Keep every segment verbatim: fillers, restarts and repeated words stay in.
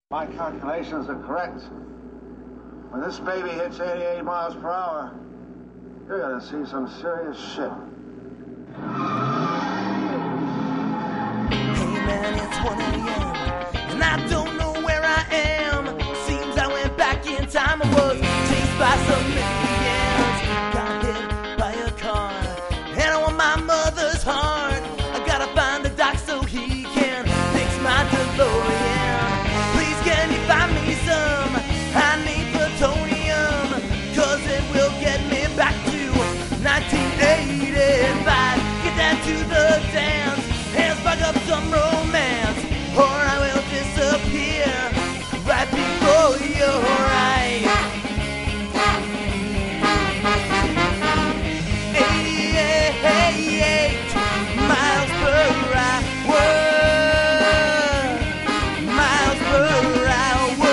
My calculations are correct. When this baby hits eighty-eight miles per hour, you're gonna see some serious shit. Hey man, it's one a.m. and I don't know where I am. Seems I went back in time. I was chased by some aliens. Got hit by a car, and I want my mother's heart. I gotta find the doc so he can fix my DeLorean. Please can you find me some? I need plutonium, cause it will get me back to nineteen eighty-five. Get down to the dance and spark up some romance, or I will disappear right before your eyes. eighty-eight miles per hour, miles per hour.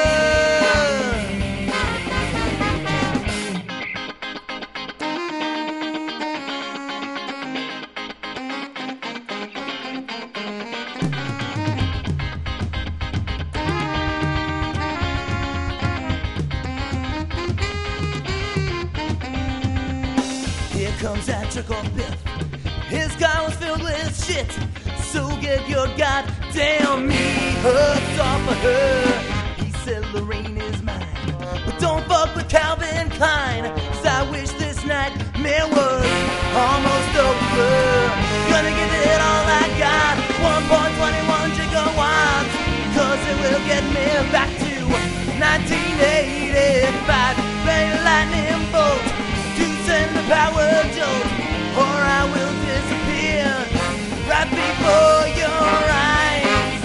Here comes that jerk-off Biff. His car was filled with shit, so get your goddamn me hooked off of her. He said Lorraine is mine, but don't fuck with Calvin Klein, cause I wish this nightmare was almost over. Gonna give it all I got, one point two one gigawatts, cause it will get me back to nineteen eighty-five. Rain, lightning bolt to send the power jolt, or I will disappear right before your eyes.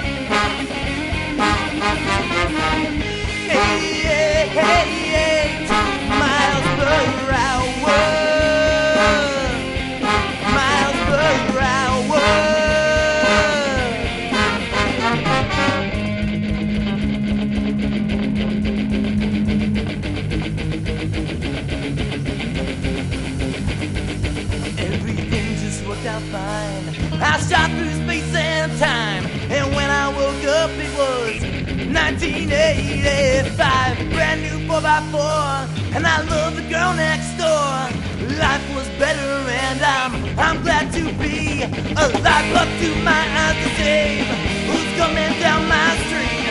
eighty-eight miles per hour, miles per hour. Everything just worked out fine. I shot through space and time, and when I woke up it was nineteen eighty-five. Brand new four by four, and I love the girl next door. Life was better and I'm, I'm glad to be alive. Up to my eyes to save who's coming down my street.